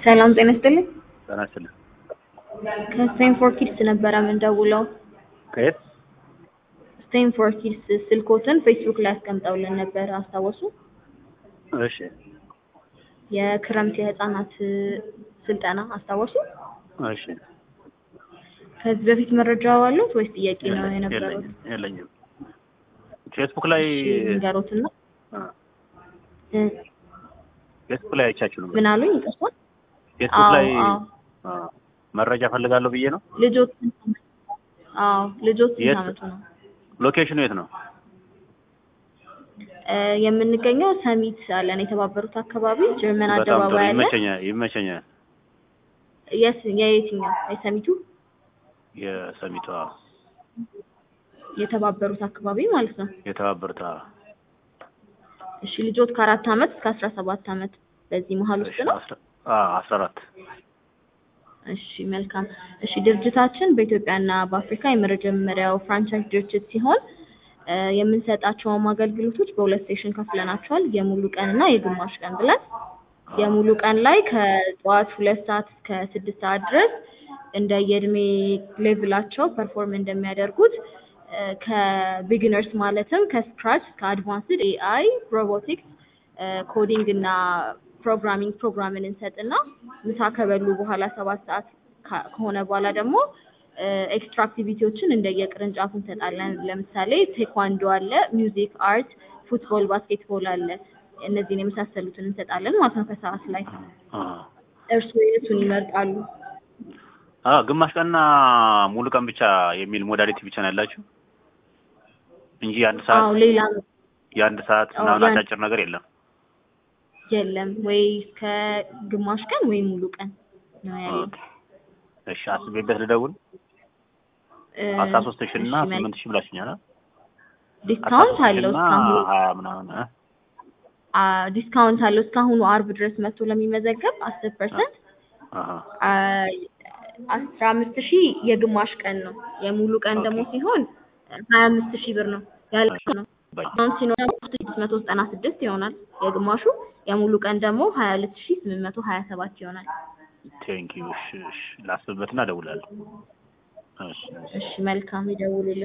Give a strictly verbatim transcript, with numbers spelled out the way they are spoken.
ሰላም ጤና ይስጥልኝ። ጤና ይስጥልኝ። ከስቴንፎርድ ኪድስ ነበረ የምንደውለው። ከየት? ስቴንፎርድ ኪድስ ስልኮትን ፌስቡክ ላይ አስቀምጠውልን ነበር አስታወሱ? እሺ። የክረምት የህፃናት ስልጠና አስታወሱ? እሺ። ከዚህ በፊት መረጃው አሉት ወይስ ጥያቄ ነው የነበረው? የለኝም የለኝም። ፌስቡክ ላይ ንገሩትና ፌስቡክ ላይ አይቻችሁ ነው? ምን አሉኝ? ይቀርቷል። ፌስቡክ ላይ መረጃ ፈልጋለሁ ብዬ ነው። ልጆች አዎ፣ ልጆች ስንት ዓመቱ ነው? ሎኬሽኑ የት ነው? የምንገኘው ሰሚት አለን የተባበሩት አካባቢ ጀርመን አደባባይ አለ። ይመቸኛል ይመቸኛል። የስ የየትኛው? የሰሚቱ የሰሚቷ የተባበሩት አካባቢ ማለት ነው። የተባበሩት እሺ። ልጆት ከአራት ዓመት እስከ አስራ ሰባት ዓመት በዚህ መሃል ውስጥ ነው? አዎ አስራ አራት እሺ መልካም። እሺ ድርጅታችን በኢትዮጵያና በአፍሪካ የመጀመሪያው ፍራንቻይዝ ድርጅት ሲሆን የምንሰጣቸውም አገልግሎቶች በሁለት ሴሽን ከፍለናቸዋል። የሙሉ ቀን እና የግማሽ ቀን ብለን። የሙሉ ቀን ላይ ከጠዋት ሁለት ሰዓት እስከ ስድስት ሰዓት ድረስ እንደ የእድሜ ሌቭላቸው ፐርፎርም እንደሚያደርጉት ከቢጊነርስ ማለትም ከስክራች እስከ አድቫንስድ ኤአይ፣ ሮቦቲክስ፣ ኮዲንግ እና ፕሮግራሚንግ ፕሮግራምን እንሰጥና ምሳ ከበሉ በኋላ ሰባት ሰዓት ከሆነ በኋላ ደግሞ ኤክስትራ አክቲቪቲዎችን እንደየቅርንጫፉ እንሰጣለን። ለምሳሌ ቴኳንዶ አለ፣ ሚውዚክ፣ አርት፣ ፉትቦል፣ ባስኬትቦል አለ። እነዚህን የመሳሰሉትን እንሰጣለን ማለት ነው ከሰዓት ላይ። እርስዎ የቱን ይመርጣሉ? አዎ ግማሽ ቀንና ሙሉ ቀን ብቻ የሚል ሞዳሊቲ ብቻ ነው ያላችሁ እንጂ አንድ ሰዓት አዎ ሌላ የአንድ ሰዓት ምናምን አጫጭር ነገር የለም? የለም ወይ ከግማሽ ቀን ወይ ሙሉ ቀን ነው ያለው። እሺ አስቤበት ልደውል። አስራ ሦስት ሺህ እና ስምንት ሺህ ብላችኛል። ዲስካውንት አለው እስካሁን ሀያ ምናምን አ ዲስካውንት አለው እስካሁን አርብ ድረስ መጥቶ ለሚመዘገብ አስር ፐርሰንት አ አስራ አምስት ሺህ የግማሽ ቀን ነው። የሙሉ ቀን ደግሞ ሲሆን ሀያ አምስት ሺህ ብር ነው ያለው ነው። አሁን ሲኖር ስድስት መቶ ዘጠና ስድስት ይሆናል የግማሹ። የሙሉ ቀን ደግሞ ሀያ ሁለት ሺህ ስምንት መቶ ሀያ ሰባት ይሆናል። ቴንክ ዩ። እሺ እሺ ላስብበትና እደውላለሁ። እሺ እሺ መልካም ይደውሉልኝ።